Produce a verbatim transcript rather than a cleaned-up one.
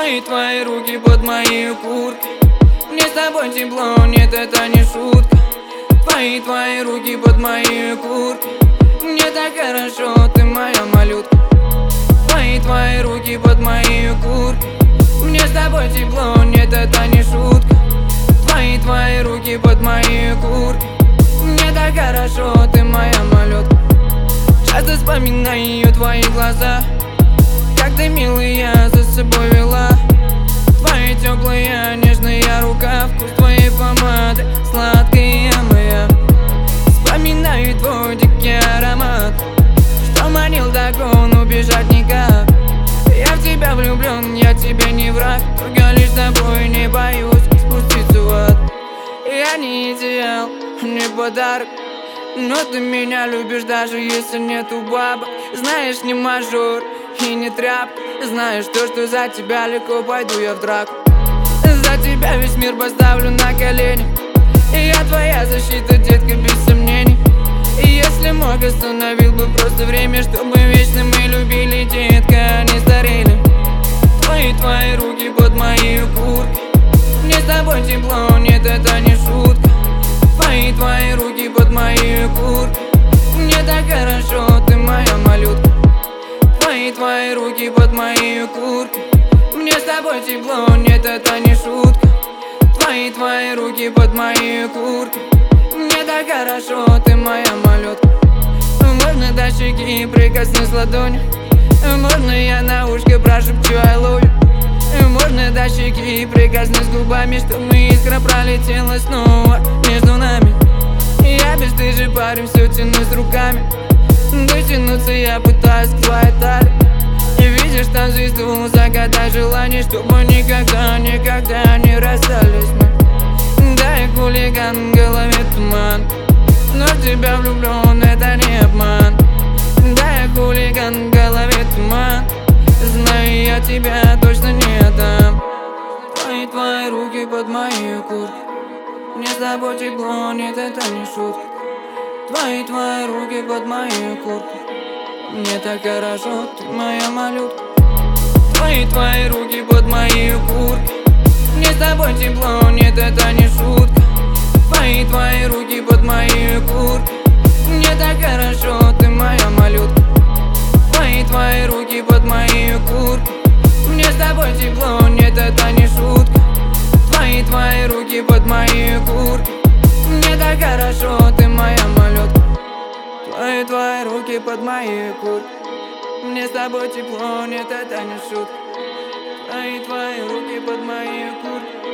Твои, твои руки под моей курткой. Мне с тобой тепло, нет, это не шутка. Твои, твои руки под моей курткой. Мне так хорошо, ты моя малютка. Твои, твои руки под моей курткой. Мне с тобой тепло, нет, это не шутка. Твои, твои руки под моей курткой. Мне так хорошо, ты моя малютка. Часто вспоминаю твои глаза, как ты, милая, за собой вела. Твои теплые, нежные рука, вкус твоей помады, сладкая моя. Вспоминаю твой дикий аромат, что манил так он, убежать никак. Я в тебя влюблен, я тебе не враг, только лишь тобой не боюсь спуститься в ад. Я не идеал, не подарок, но ты меня любишь, даже если нету бабок. Знаешь, не мажор и не тряпка. Знаешь то, что за тебя легко пойду я в драку. За тебя весь мир поставлю на колени. И я твоя защита, детка, без сомнений. И если мог, остановил бы просто время, чтобы вечно мы любили, детка, а не старели. Твои, твои руки под моей курткой. Мне с тобой тепло, нет, это не шутка. Твои, твои руки под моей курткой. Мне так хорошо, ты моя малютка. Твои, твои руки под моей курткой. Мне с тобой тепло, нет, это не шутка. Твои, твои руки под моей курткой. Мне так хорошо, ты моя малютка. Можно до щеки прикоснусь ладонью. Можно я на ушко прошепчу I love you. Можно до щеки прикоснусь губами, чтобы искра пролетела снова между нами. Я бесстыжий парень, все тянусь руками. Дотянуться я пытаюсь к твоей талии. И видишь там звезду, загадай желание, чтобы никогда, никогда не расстались мы. Да, я хулиган, в голове туман, но в тебя влюблен, это не обман. Да, я хулиган, в голове туман, знаю, я тебя точно не отдам. Твои, твои руки под моей курткой. Мне с тобой тепло, нет, это не шутка. Твои, твои руки под моей курткой. Мне так хорошо, ты моя малютка. Твои, твои руки под моей курткой. Мне с тобой тепло, нет, это не шутка. Твои, твои руки под моей курткой. Мне так хорошо, ты моя малютка. Твои, твои руки под моей курткой. Мне с тобой тепло, нет, это не шутка. Твои, твои руки под моей курткой. Мне так хорошо, ты моя малютка. Твои, твои руки под моей курткой. Мне с тобой тепло, нет, это не шутка. Твои, твои руки под моей курткой.